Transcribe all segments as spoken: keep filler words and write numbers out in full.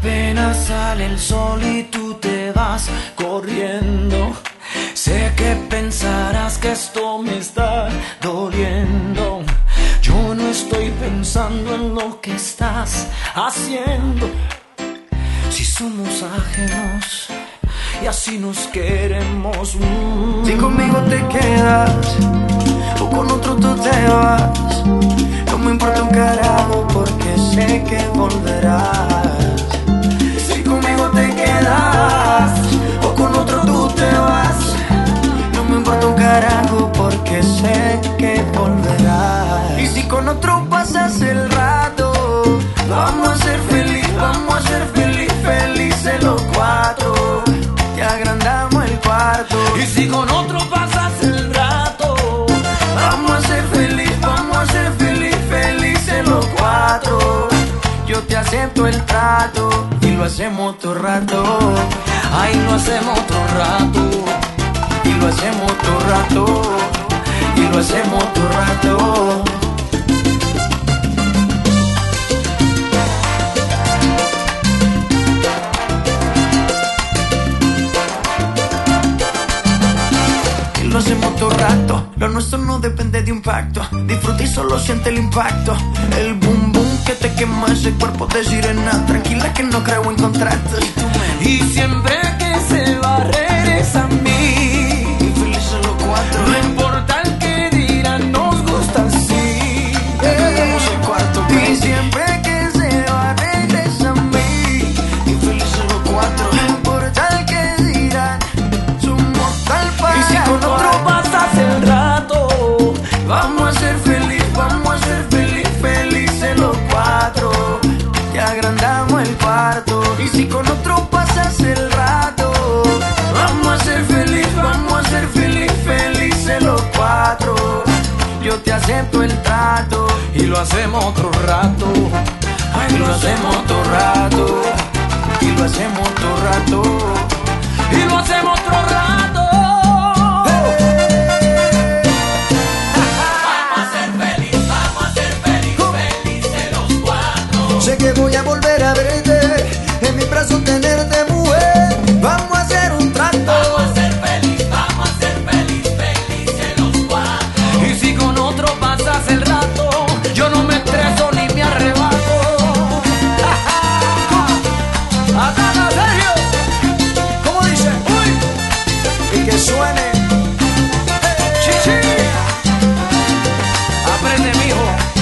apenas sale el sol y tú te vas corriendo. Sé que pensarás que esto me está doliendo. Yo no estoy pensando en lo que estás haciendo. Si somos ajenos y así nos queremos. mm. Si conmigo te quedas o con otro tú te vas, no me importa un carajo porque sé que volverás. Si conmigo te quedas o con otro tú te vas, no me importa un carajo porque sé que volverás. Y si con otro pasas el rato, vamos a ser feliz, vamos a ser feliz, felices los cuatro. Te agrandamos el cuarto. Y si con otro pasas el rato, vamos a ser feliz, vamos a ser feliz, felices los cuatro. Yo te acepto el trato y lo hacemos todo rato. ay, lo hacemos otro rato. Y lo hacemos todo rato. Y lo hacemos todo rato. Lo hacemos todo rato, lo nuestro no depende de un pacto. Disfruta y solo siente el impacto. El boom boom que te quema ese cuerpo de sirena. Tranquila que no creo en contratos. Y siempre que se va regresa a mí. Y felices los cuatro. No importa el que dirán, nos gusta así. Hagamos el cuarto. Y siempre que se va regresa a mí. Y felices los cuatro. No importa el que dirán, somos tal para. Y si con otro pasas el rato, vamos a ser feliz, vamos a ser feliz, felices los cuatro. Te agrandamos el cuarto. Y si con otro pasas el rato, vamos a ser feliz, vamos a ser feliz, felices los cuatro. Yo te acepto el trato y lo hacemos otro rato. ay, lo hacemos todo rato. Y lo hacemos todo rato. Y lo hacemos otro rato. Sé que voy a volver a verte, en mis brazos tenerte, mujer. Vamos a hacer un trato. Vamos a ser feliz, vamos a ser feliz, felices los cuatro. Y si con otro pasas el rato, yo no me estreso ni me arrebato. ¡Ataca, Sergio! ¿Cómo dice? Uy. Y que suene. ¡Chichi! Aprende, mijo.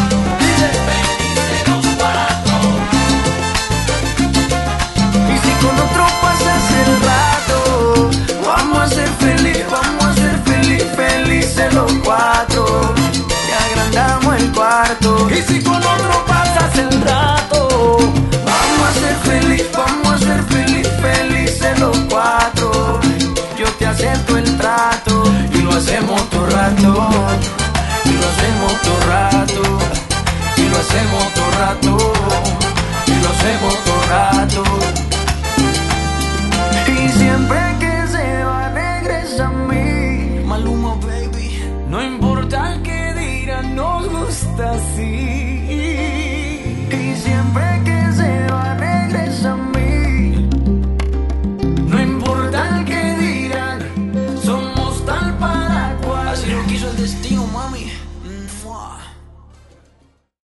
Con otro pasas el rato, vamos a ser feliz, vamos a ser feliz, felices los cuatro. Te agrandamos el cuarto. Y si con otro pasas el rato, vamos a ser feliz, vamos a ser feliz, felices los cuatro. Yo te acepto el trato y lo hacemos todo rato. Y lo hacemos todo rato. Y lo hacemos todo rato. Y lo hacemos todo rato. Y siempre que se va regresa a mí. Maluma, baby. no importa el que dirán, nos gusta así. Y siempre que